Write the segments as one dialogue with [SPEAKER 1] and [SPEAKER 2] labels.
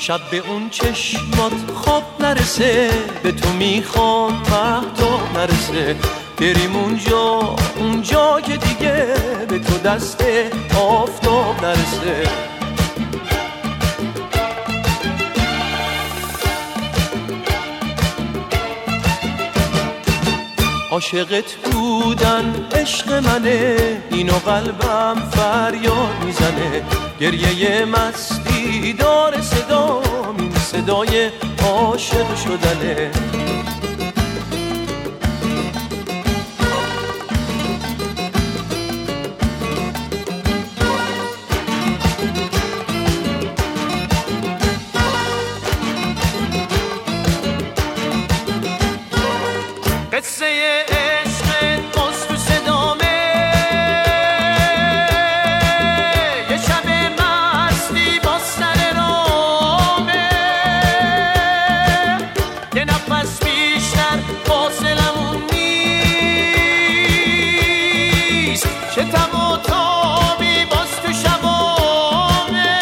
[SPEAKER 1] شب به اون چشمات خواب نرسه، به تو میخوام مهتاب نرسه. بریم اونجا که دیگه به تو دست آفتاب نرسه. عاشقت بودن عشق منه، اینو قلبم فریاد میزنه. گریه مستی داره صدام، این صدای عاشق شدنه. قصه عشق باز تو صدامه، یه شب مستی با سر رامه. یه نفس بیشتر فاصلمون نیست، چه تب و تابی باز تو شبامه.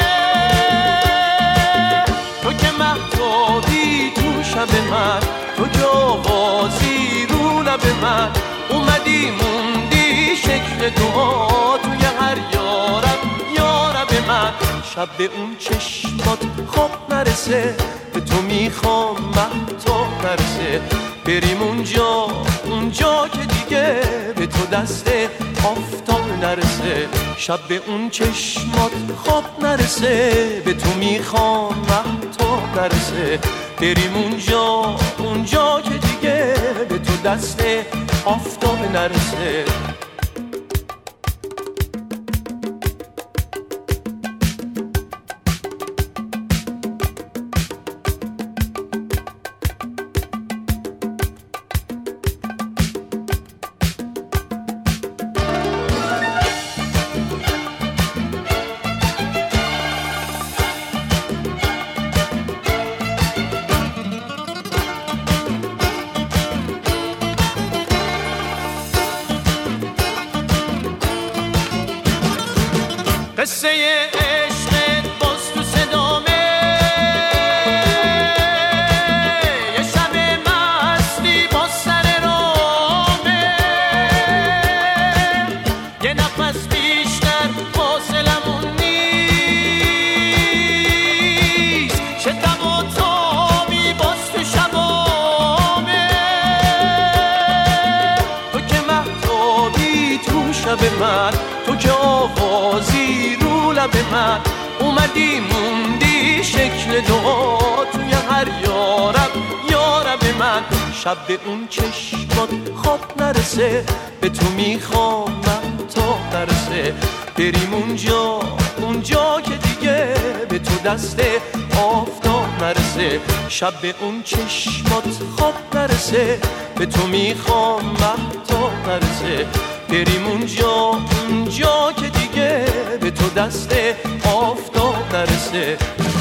[SPEAKER 1] تو که مهتابی تو شب من، تو که آوازی به من اومدی موندی شکل دعا توی هر یارب من. شب به اون چشمات خواب نرسه، به تو میخوام مهتاب نرسه. بریم اونجا که دیگه به تو دست آفتاب نرسه. شب به اون چشمات خواب نرسه، به تو میخوام مهتاب نرسه. بریم اونجا که دیگه به تو دست آفتاب نرسه. قصه عشق باز تو صدامه، یه شب مستی با سر رامه. یه نفس بیشتر فاصلمون نیست، چه تب و تابی باز تو شبامه. تو که مهتابی تو شب من، تو که آوازی رو لب من. اومدی موندی شکل دعا توی هر یارب من. شب به اون چشمات خواب نرسه، به تو میخوام مهتاب نرسه. بریم اونجا که دیگه به تو دست آفتاب نرسه. شب به اون چشمات خواب نرسه، به تو میخوام مهتاب نرسه. بریم اونجا که دیگه به تو دست آفتاب نرسه.